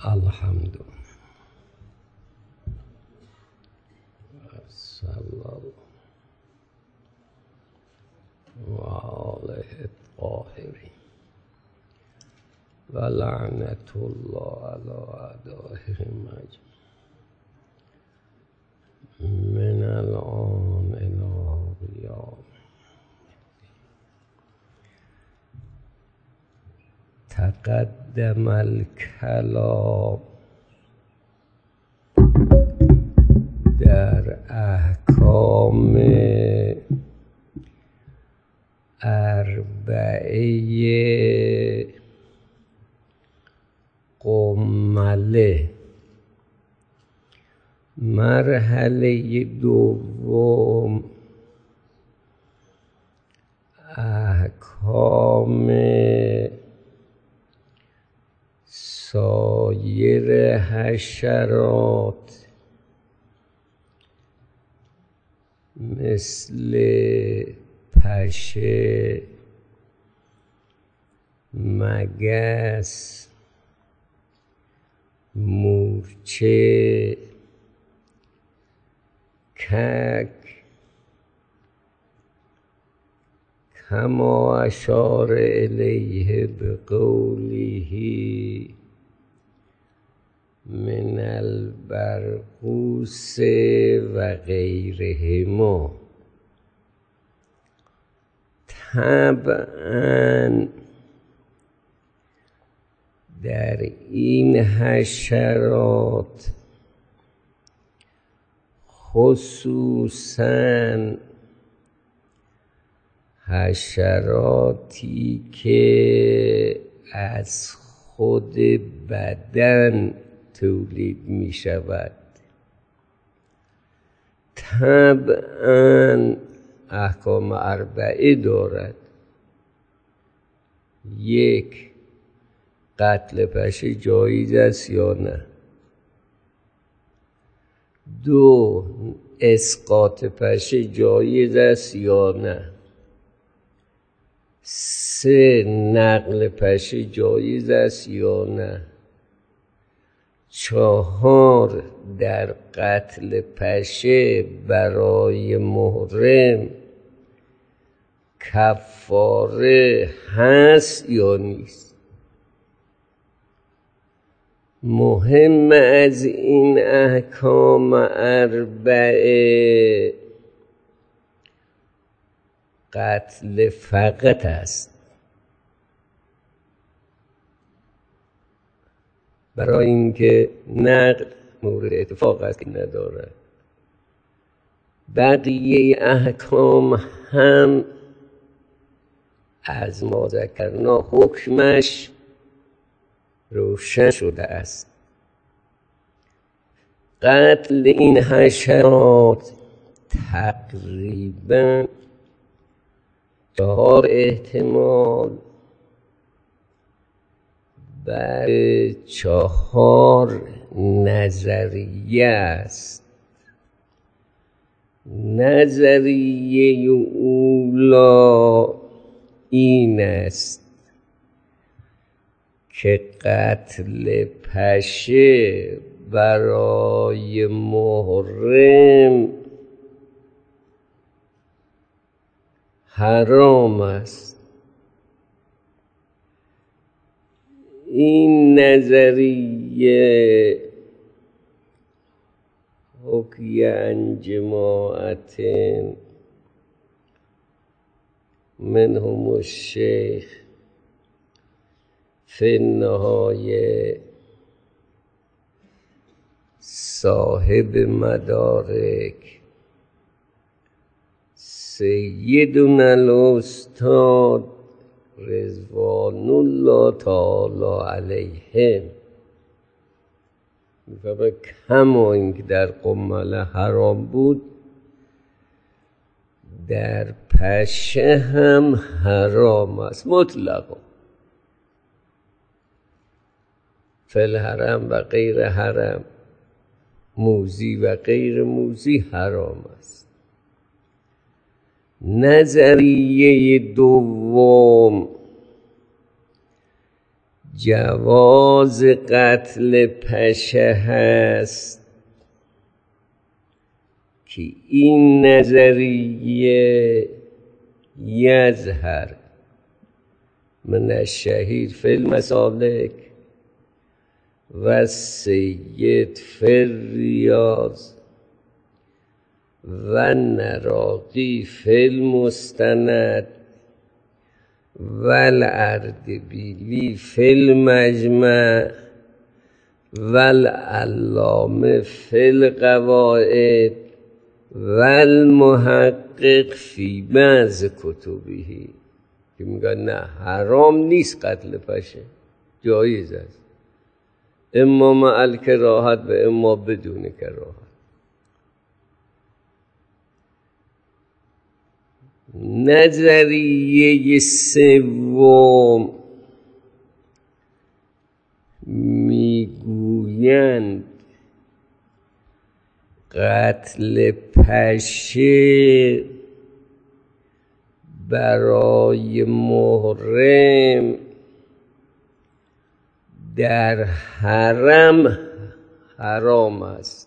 الحمد صلى الله وآله الطاهرين ولعنة الله على أعدائهم أجمعين من الآن إلى قيام تقدم الكلام در احکام اربعه قمله. مرحله دوم احکام سایر حشرات مثل پشه، مگس، مورچه، کک، کما اشار الیه بقوله من البرقوس و غیرهما. طبعا در این حشرات خصوصاً حشراتی که از خود بدن تولید می شود طبعاً احکام اربعه دارد. یک، قتل پشه جایز است یا نه. دو، اسقاط پشه جایز است یا نه. سه، نقل پشه جایز است یا نه. چهار، در قتل پشه برای محرم کفاره هست یا نیست. مهم از این احکام اربعه قتل فقط است، برای اینکه نقل مورد اتفاق است که ندارد. بقیه احکام هم از ما ذکرنا حکمش روشن شده است. قتل این حشرات تقریباً 4 احتمال بر 4 نظریه است. نظریه اولا این است که قتل پشه برای محرم حرام است. این نظریه حکی عن جماعت منهم الشیخ فی النهایه صاحب مدارک سیدنا الاستاد رضوان الله تعالی علیهم می‌فرماید کما اینکه در قمله حرام بود در پشه هم حرام است مطلقا. فی الحرم و غیر حرم، موذی و غیر موذی حرام است. نظریه دوم جواز قتل پشه هست که این نظریه یظهر من الشهیر فی المسالک و سید فی الریاض و نراقی فی المستند و الاردبیلی فی المجمع و العلامه فی القواعد و المحقق فی بعض کتبه، که میگن نه حرام نیست قتل پشه، جایز است، اما مع الکراهت و اما بدون کراهت. نظریه سوم میگویند قتل پشه برای محرم در حرم حرام است،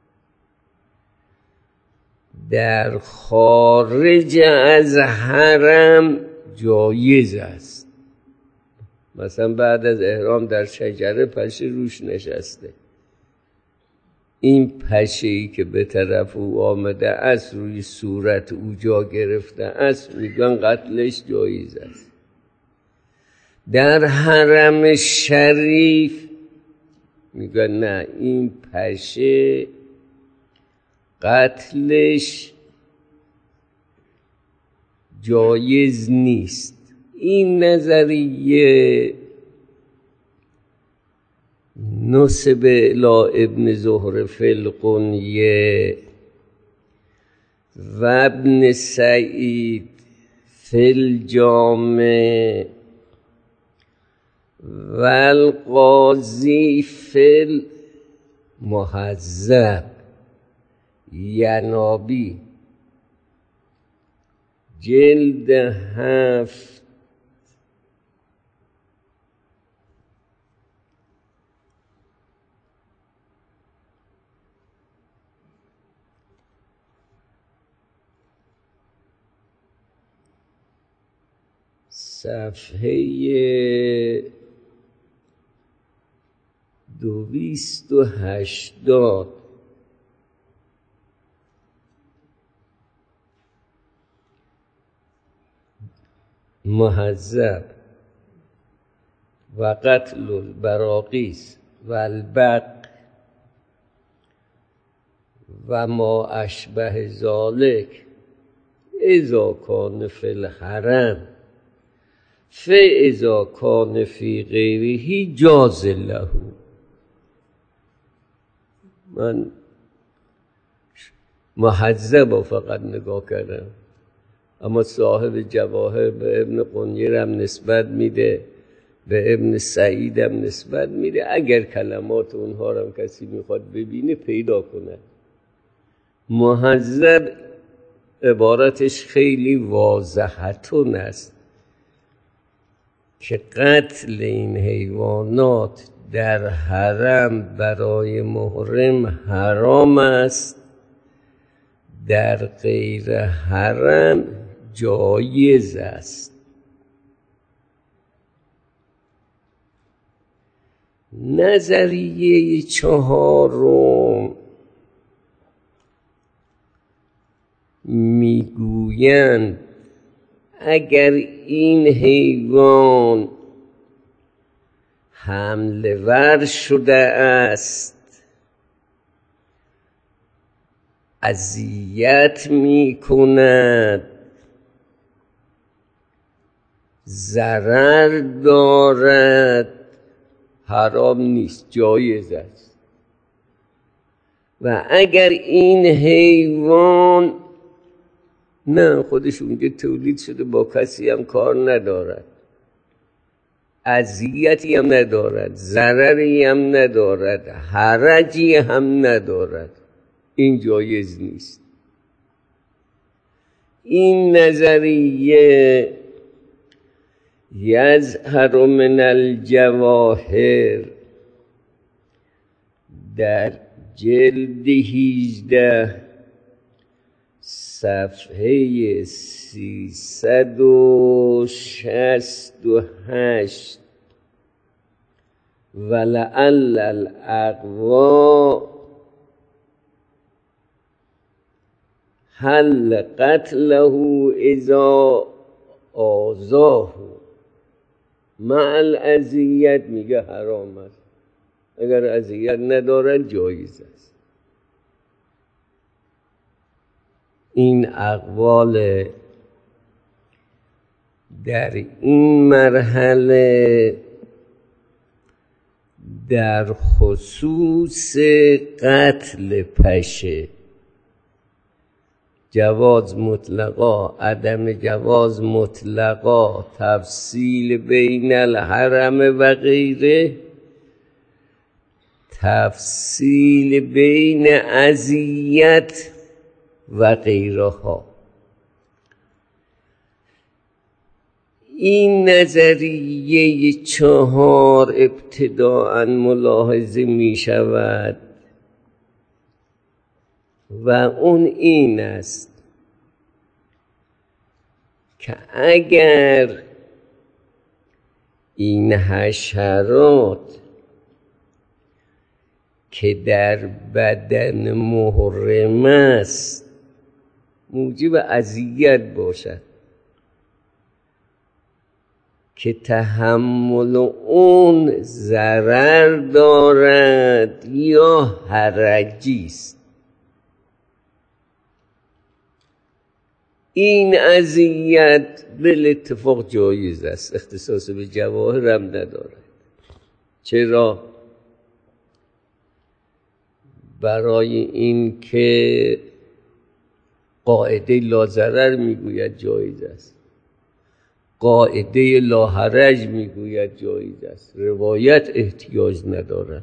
در خارج از حرم جایز است. مثلا بعد از احرام در شجره پشه روش نشسته، این پشه‌ای که به طرف او آمده است روی صورت او جا گرفته است، میگن قتلش جایز است. در حرم شریف میگن نه، این پشه قتلش جایز نیست. این نظریه نسب الی ابن زهر فی القنیه و ابن سعید فی الجامع و القاضی فی المهذب، ینابی جلد 7 صفحه 280 مهذب و قتل البراقیس و البق و ما اشبه ذالک اذا کان فی الحرم فاذا کان فی غیره جاز له. من مهذب فقط نگاه کردم، اما صاحب جواهر به ابن قنیر هم نسبت میده، به ابن سعید هم نسبت میده. اگر کلمات اونها رو هم کسی میخواد ببینه پیدا کنه. مهذب عبارتش خیلی واضحتون است که قتل این حیوانات در حرم برای محرم حرام است، در غیر حرم جایز است. نظریه چهارم میگویند اگر این حیوان حمله ور شده است، اذیت می کند، ضرر دارد، حرام نیست، جایز است. و اگر این حیوان نه خودش اونجا تولید شده، با کسی هم کار ندارد، اذیتی هم ندارد، ضرری هم ندارد، حرجی هم ندارد، این جایز نیست. این نظریه یظهر من الجواهر در جلد 18 صفحه 368 ولعل الاقوی حل قتله اذا آذاه مع الاذیت میگه حرام است، اگر اذیت ندارد جایز است. این اقوال در این مرحله در خصوص قتل پشه، جواز مطلقا، عدم جواز مطلقا، تفصیل بین الحرم و غیره، تفصیل بین اذیت و غیرها. این نظریه 4 ابتداءً ملاحظه می شود و اون این است که اگر این حشرات که در بدن محرم است موجب اذیت باشد که تحمل اون ضرر دارد یا حرجی است، این اذیت بالاتفاق جایز است، اختصاص به جواهر هم ندارد. چرا؟ برای این که قاعده لا ضرر میگوید جایز است، قاعده لا حرج میگوید جایز است، روایت احتیاج ندارد.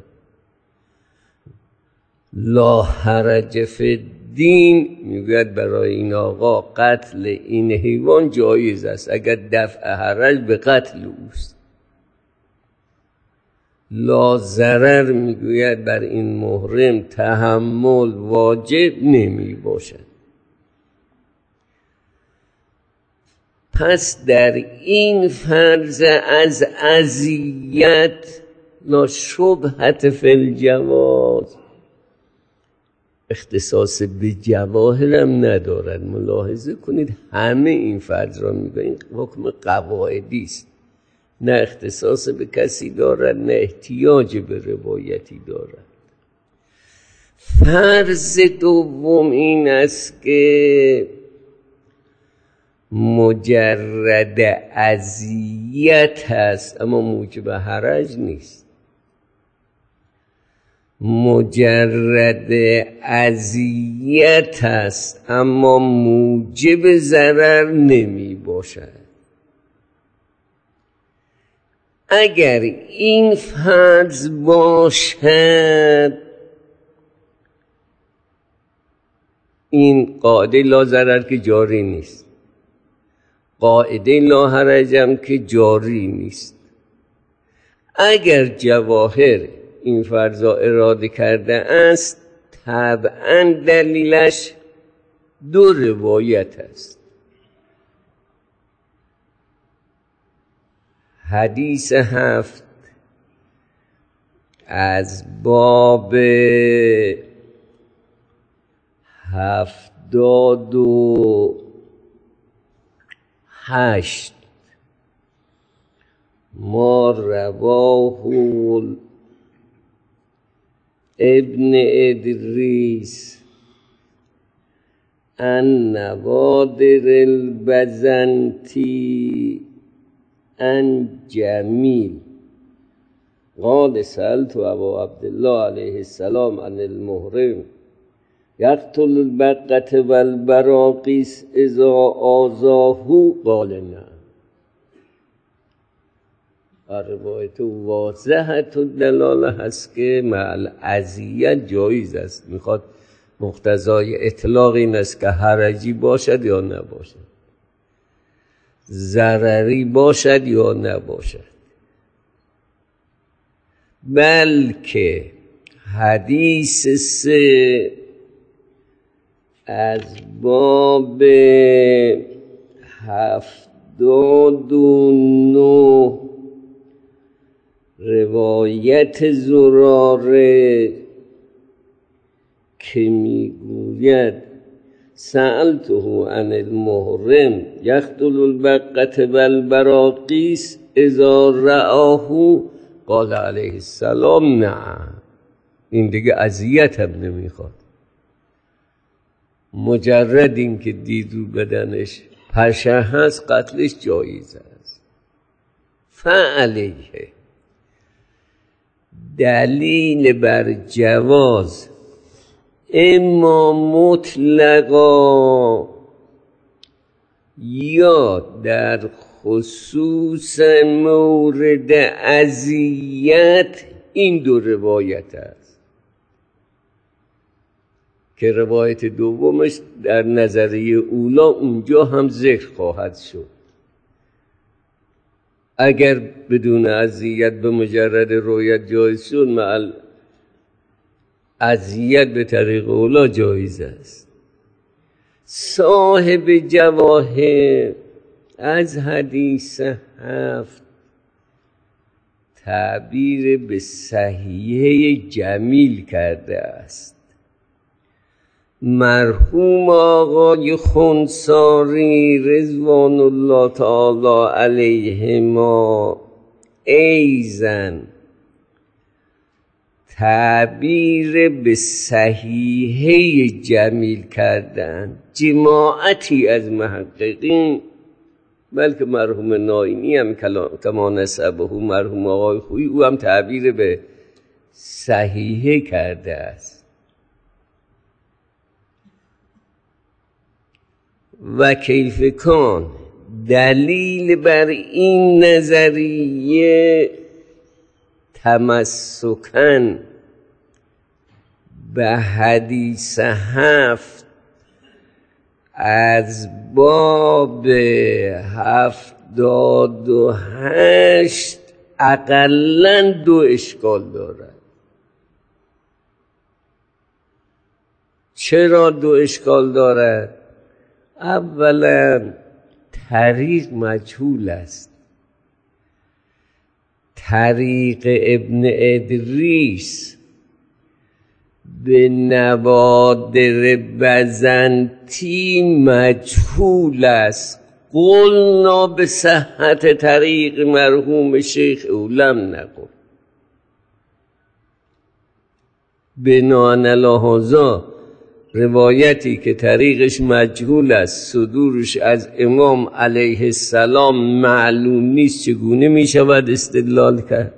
لا حرج فی الدین میگوید برای این آقا قتل این حیوان جایز است اگر دفع حرج به قتل اوست. لا ضرر میگوید بر این محرم تحمل واجب نمی باشد. پس در این فرض از اذیت لا شبهة فی الجواز، اختصاص به جواهرم ندارد. ملاحظه کنید همه این فرض را میگه، این حکم قواعدی است، نه اختصاص به کسی دارد نه احتیاج به روایتی دارد. فرض دوم این است که مجرد اذیت است اما موجب حرج نیست. مجرد اذیت است اما موجب ضرر نمی باشد. اگر این فرض باشد، این قاعده لا ضرر که جاری نیست، قاعده لا حرج هم که جاری نیست. اگر جواهر این فرض را اراده کرده است، طبعا دلیلش 2 روایت است. حدیث 7 از باب 78 ما رواه ابن ادریس عن نوادر البزنتی عن جمیل قال سألت ابا عبدالله علیه السلام عن المحرم یقتل البقة والبراقیس اذا آذاه قال نه. روایت واضحت الدلاله هست که مع اذیت جایز است. میخواد مقتضای اطلاق این است که حرجی باشد یا نباشد. ضرری باشد یا نباشد، بلکه حدیث 3 از باب 79 روایت زراره که میگوید سألته عن المحرم یقتل البقة والبراقیس اذا رآه قال علیه السلام نعم. این دیگه اذیت هم نمیخواد، مجرد این که دید رو بدنش پشه هست قتلش جایز است. فعلیه دلیل بر جواز اما مطلقا یا در خصوص مورد اذیت این دو روایت است که روایت دومش در نظریه اولا اونجا هم ذکر خواهد شد. اگر بدون اذیت به مجرد رویت جایز شد، مع اذیت به طریق اولا جایز است. صاحب جواهر از حدیث 7 تعبیر به صحیحه جمیل کرده است. مرحوم آقای خنساری رضوان الله تعالی علیهما ایزن تعبیر به صحیحه جمیل کردن. جماعتی از محققین، بلکه مرحوم ناینی هم کما نسبه مرحوم آقای خویی، او هم تعبیر به صحیحه کرده است. و کیف کان دلیل بر این نظریه تمسکن به حدیث 7 از باب 78 اقلاً 2 اشکال دارد. چرا 2 اشکال دارد؟ اولا طریق مجهول است. طریق ابن ادریس به نوادر بزنطی مجهول است. قلنا به صحت طریق مرحوم شیخ اولم نقل. بناء علی هذا روایتی که طریقش مجهول است، صدورش از امام علیه السلام معلوم نیست، چگونه می شود استدلال کرد؟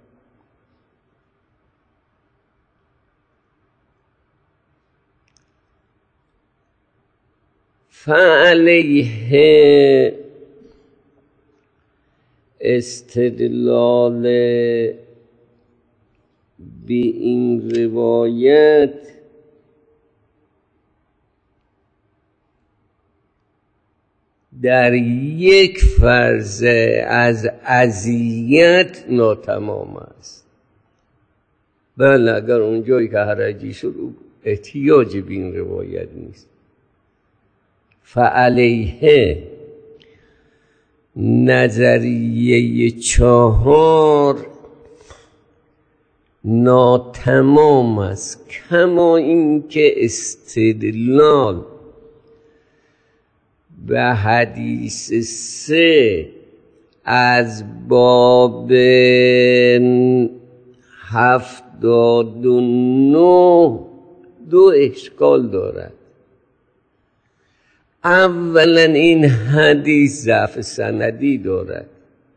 فعلیه استدلال به این روایت در یک فرض از اذیت ناتمام است. بله، اگر اونجایی که حرجی شد احتیاج به این روایت نیست. فعلیه نظریه 4 ناتمام است، کما اینکه استدلال به حدیث 3 از باب 79 2 اشکال دارد. اولا این حدیث ضعف سندی دارد.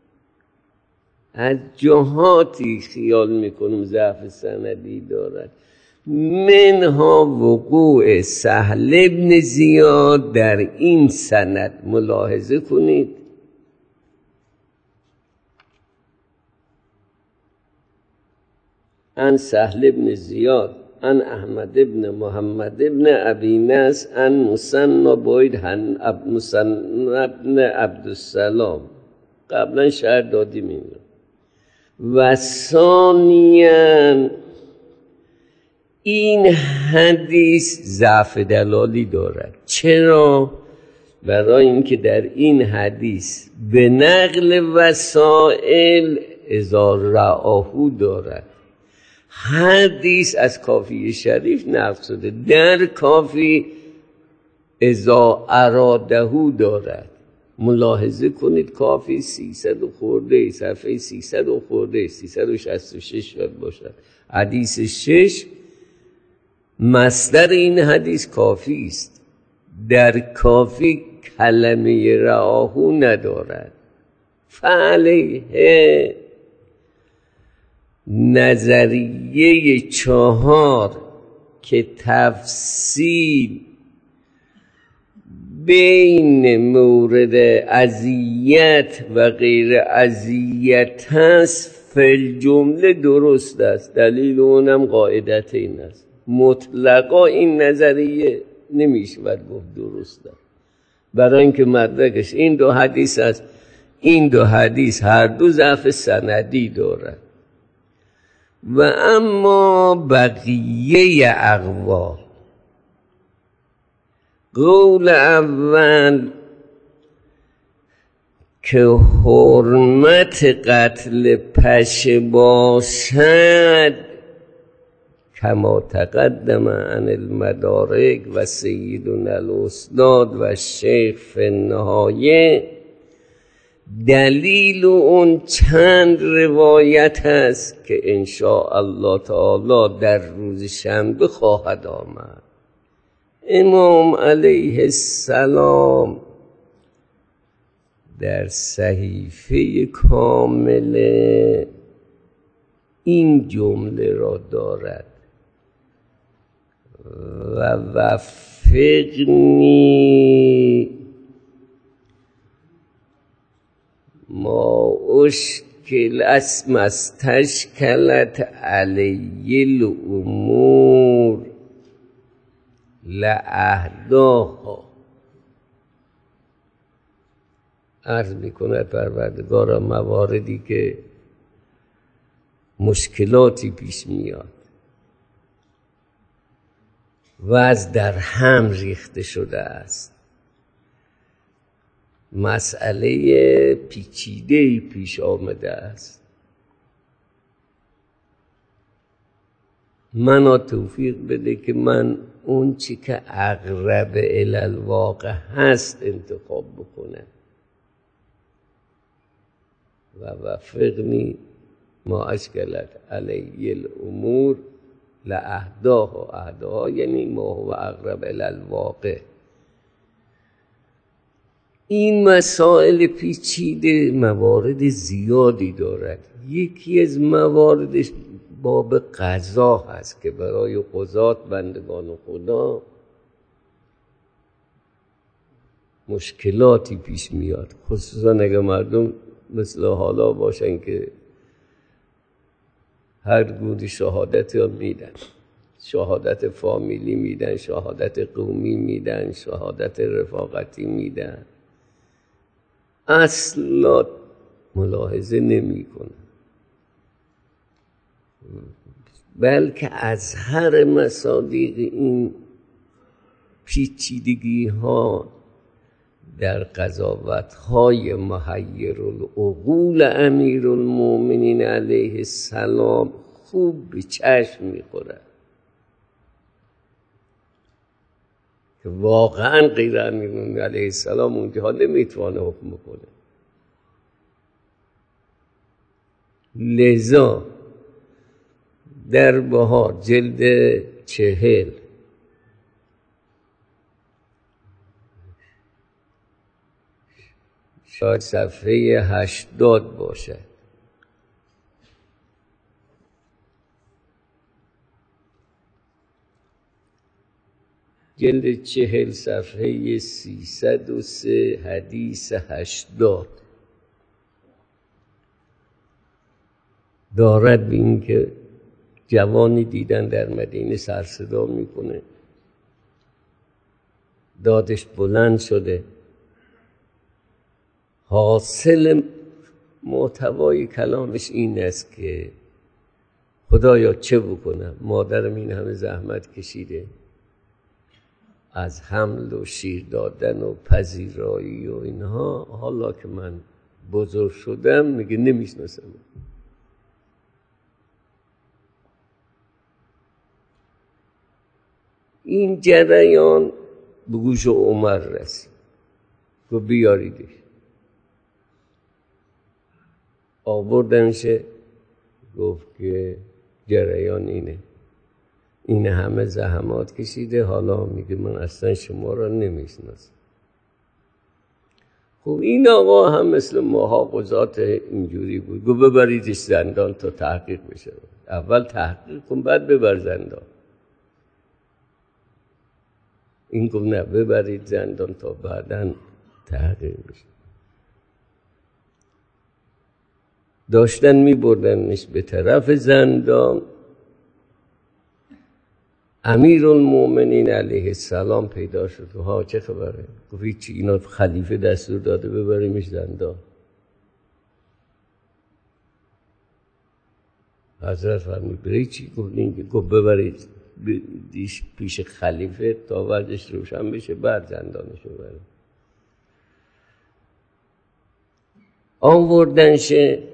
از جهاتی خیال میکنم ضعف سندی دارد. منها وقوع سهل بن زیاد در این سند. ملاحظه کنید ان سهل بن زیاد عن احمد ابن محمد ابن ابی نصر عن مثنی بوید مثنی ابن عبدالسلام. قبلا شهر دادیم اینو. و ثانیاً این حدیث ضعف دلالی دارد. چرا؟ برای اینکه در این حدیث به نقل وسائل اذا رآهو دارد. حدیث از کافی شریف نقل شده، در کافی اذا ارادهو دارد. ملاحظه کنید کافی 300 خورده، صفحه 300 خورده، 366 شد باشد. حدیث 6 مصدر این حدیث کافی است. در کافی کلمه رآهو ندارد. فعلیه نظریه 4 که تفصیل بین مورد اذیت و غیر اذیت هست فی جمله درست است. دلیل اونم قاعدت این است، مطلقا این نظریه نمیشود گفت درست است، برای اینکه مدرکش این دو حدیث است. این دو حدیث هر دو ضعف سندی دارد. و اما بقیه اقوال، قول اول که حرمت قتل پشه باشد کما تقدم عن المدارک و سیدنا الاستاد و شیخ فی النهایه، دلیل اون چند روایت هست که انشاء الله تعالی در روز شنبه خواهد آمد. امام علیه السلام در صحیفه کامل این جمله را دارد: و وفقنی ما اشکل اسم استشکلت علی الامور لأهداها. عرض میکند پروردگارا مواردی که مشکلاتی پیش میاد و از در هم ریخته شده است، مسئله پیچیده‌ای پیش آمده است، منا توفیق بده که من اون چی که اقرب الی الواقع هست انتخاب بکنم. و وفقنی ما اشکلت علی الامور لأهداها. اهداها یعنی ما هو اقرب الی الواقع. این مسائل پیچیده موارد زیادی دارد. یکی از مواردش باب قضا هست که برای قضات بندگان خدا مشکلاتی پیش میاد، خصوصا اگر مردم مثل حالا باشن که هر گونه شهادتی ها میدن، شهادت فامیلی میدن، شهادت قومی میدن، شهادت رفاقتی میدن، اصلا ملاحظه نمی کنن، بلکه از هر مصادیق این پیچیدگی ها در قضاوت های محیر العقول امیر المؤمنین علیه السلام خوب به چشم میخوره که واقعا غیر امیر المؤمنین علیه السلام اونجا نمیتوانه حکم کنه. لذا در بهار جلد 40 شاید صفحه 80 باشد، جلد 40 صفحه 303 حدیث 80 دارد به این که جوانی دیدن در مدینه سر صدا میکنه، دادش بلند شده. حاصل محتوای کلامش این است که خدایا چه بکنم، مادرم این همه زحمت کشیده از حمل و شیر دادن و پذیرایی و اینها، حالا که من بزرگ شدم میگه نمیشناسم. این جریان به گوش عمر رسید، گفت بیاریدش. آوردنش، گفت که جریان اینه، این همه زحمات کشیده، حالا میگه من اصلا شما را نمیشناسم. خب این آقا هم مثل ماها قضات اینجوری بود، گفت ببریدش زندان تا تحقیق بشه. اول تحقیق کن بعد ببر زندان. این گفت نه، ببرید زندان تا بعداً تحقیق بشه. داشتن میبردنش به طرف زندان. امیرالمومنین علیه السلام پیدا شد. ها چه خبره؟ گفت هیچی، اینا خلیفه دستور داده ببریمش زندان. حضرت فرمود برای چی؟ گفت ببرید پیش خلیفه تا وضعش روشن بشه بعد زندانش ببرید. آوردنشه.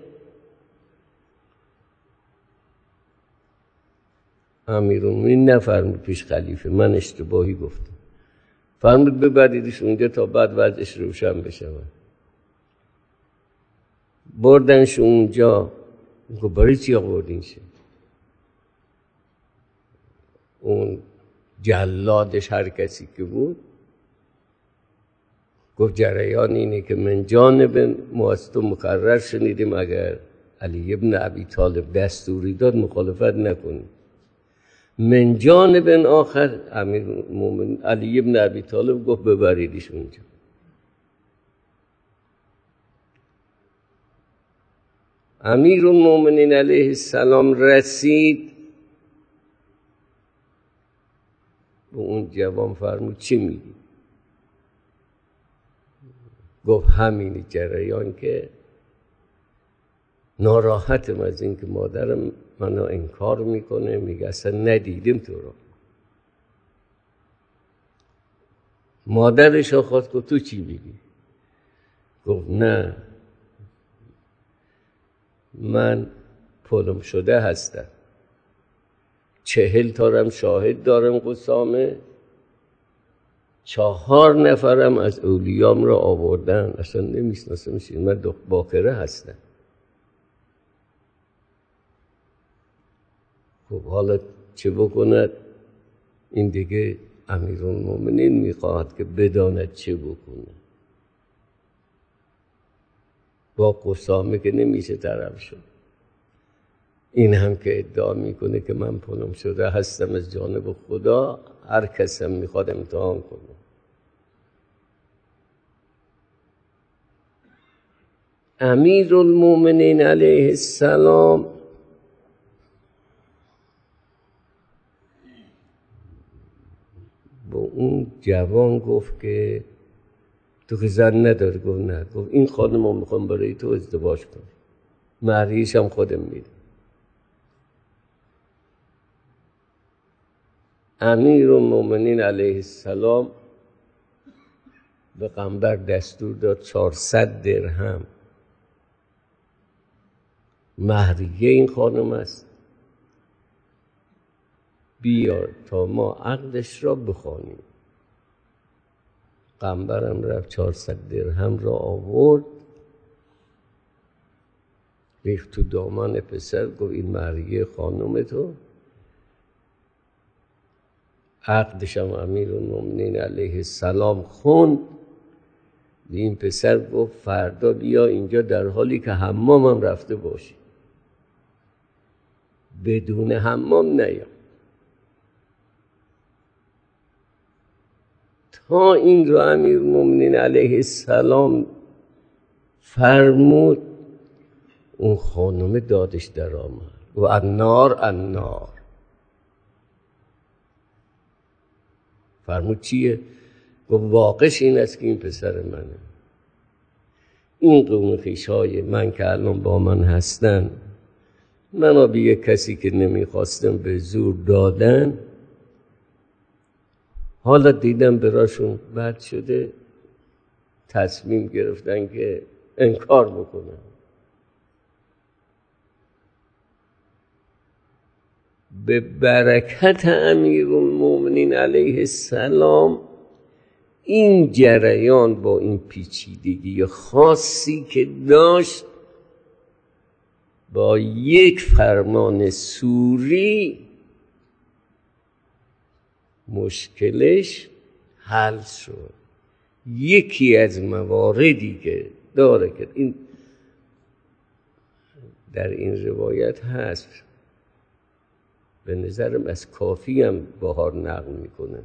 امیرالمومنین نفرمود پیش خلیفه، من اشتباهی گفتم، فرمود ببریدش اونجا تا بعد وضعش روشن بشه. بردنش اونجا. گفت برای چی آوردینش؟ اون جلادش هر کسی که بود گفت جریان اینه که من جانب ما از تو مقرر شنیدیم اگر علی ابن ابی طالب دستوری داد مخالفت نکنی. من جانب آخر امیرالمومنین علی ابن ابی طالب گفت ببریدش اونجا. امیرالمومنین علیه السلام رسید به اون جوان، فرمود چی میگی؟ گفت همین جریان که ناراحتم از این که مادرم منو انکار میکنه، میگه اصلا ندیدیم تو رو. مادرش خواست گفت تو چی میگی؟ گفت نه، من پلم شده هستم، 40 تارم شاهد دارم قسامه، 4 نفرم از اولیام را آوردن، اصلا نمیشناسمش، من باکره هستم. خب حالا چه بکند؟ این دیگه امیرالمومنین میخواهد که بداند چه بکنه. با قسامه که نمیشه طرف شد. این هم که ادعا میکنه که من پلم شده هستم از جانب خدا، هر کسم میخواد امتحان کنه. امیرالمومنین علیه السلام با اون جوان گفت که تو که زن نداری؟ گفت نه. گفت این خانم رو میخوام برای تو ازدواج کنم، مهریش هم خودم میدم. امیرالمومنین علیه السلام به پیغمبر دستور داد 400 درهم مهریه این خانم است، بیار تا ما عقدش را بخوانیم. پیغمبرم رفت 400 درهم را آورد، ریخت تو دامن پسر، گفت این مهریه خانم تو. عقدشم امیرالمومنین علیه السلام خوند. این پسر گفت فردا بیا اینجا در حالی که حمامم رفته باشی، بدون حمام نیا. تا این رو امیرالمومنین علیه السلام فرمود، اون خانم دادش در آمد، و النار فرمود چیه؟ گفت واقعش این است که این پسر منه، این قوم خویش‌های من که الان با من هستن منو به یک کسی که نمیخواستم به زور دادن، حالا دیدم براشون بد شده، تصمیم گرفتن که انکار بکنن. به برکت امیرالمومنین علیه السلام این جریان با این پیچیدگی خاصی که داشت با یک فرمان سوری مشکلش حل شد. یکی از مواردی که داره که این در این روایت هست، به نظرم از کافی هم بهار نقل میکنه،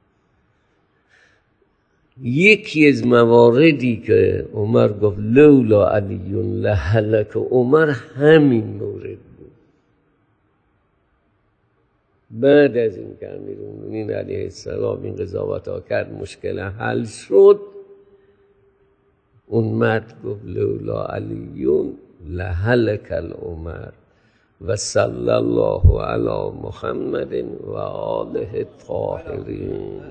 یکی از مواردی که عمر گفت لولا علی لهلک عمر همین مورد بود. بعد از این که امیرالمومنین علیه السلام این قضاوت ها کرد، مشکل حل شد، اون مرد گفت لولا علی لهلک العمر و صلی الله علی محمد و آله الطاهرین.